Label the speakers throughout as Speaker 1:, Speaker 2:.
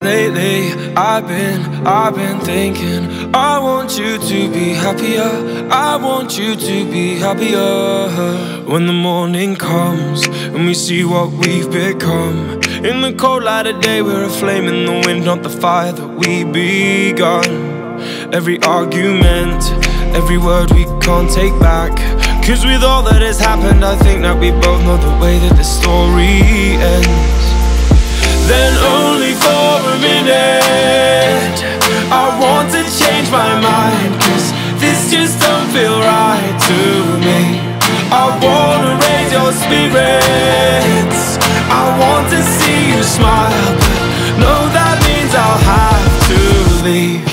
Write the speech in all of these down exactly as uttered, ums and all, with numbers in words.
Speaker 1: Lately, I've been, I've been thinking I want you to be happier, I want you to be happier. When the morning comes and we see what we've become, in the cold light of day we're a flame in the wind, not the fire that we begun. Every argument, every word we can't take back, 'cause with all that has happened I think that we both know the way that the story ends. Then only for a minute I want to change my mind, 'cause this just don't feel right to me. I wanna raise your spirits, I want to see you smile, but no, that means I'll have to leave.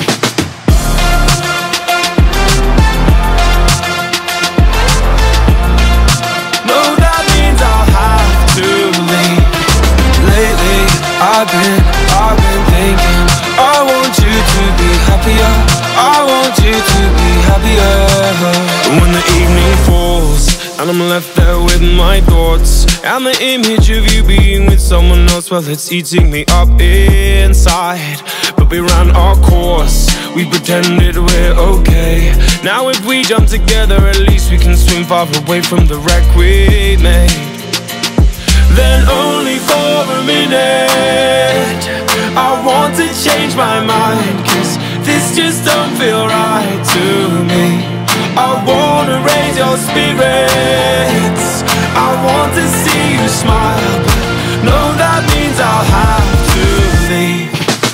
Speaker 1: No, that means I'll have to leave. Lately, I've been, I've been thinking I want you to be happier, I want you to be happier. When the evening falls and I'm left there with my thoughts, and the image of you being with someone else, well, it's eating me up inside. But we ran our course, we pretended we're okay. Now if we jump together, at least we can swim far away from the wreck we made. Then only for a minute I want to change my mind, 'cause this just don't feel right to me. I wanna raise your spirits, I want to see you smile, but no, that means I'll have to leave.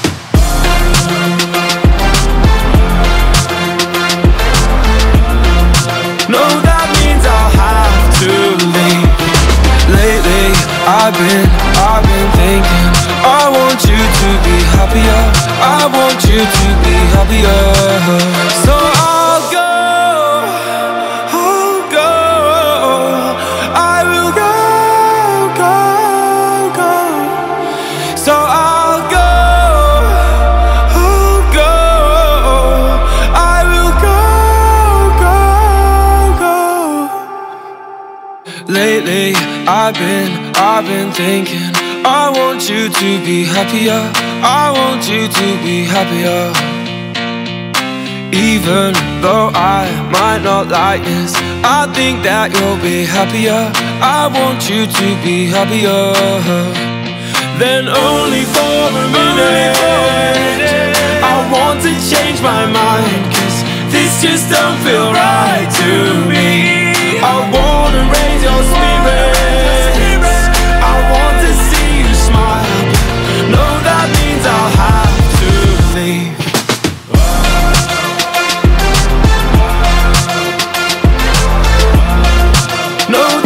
Speaker 1: No, that means I'll have to leave. Lately, I've been, I've been thinking I want you to be happier, I want you to be happier. So I'll go, I'll go, I will go, go, go. So I'll go, I'll go, I will go, go, go. Lately, I've been, I've been thinking I want you to be happier, I want you to be happier. Even though I might not like this, I think that you'll be happier, I want you to be happier. Then only for a minute I want to change my mind, 'cause this just don't feel right to me. I wanna raise your spirits, I want to see you smile, but no, that means I'll have to leave. No,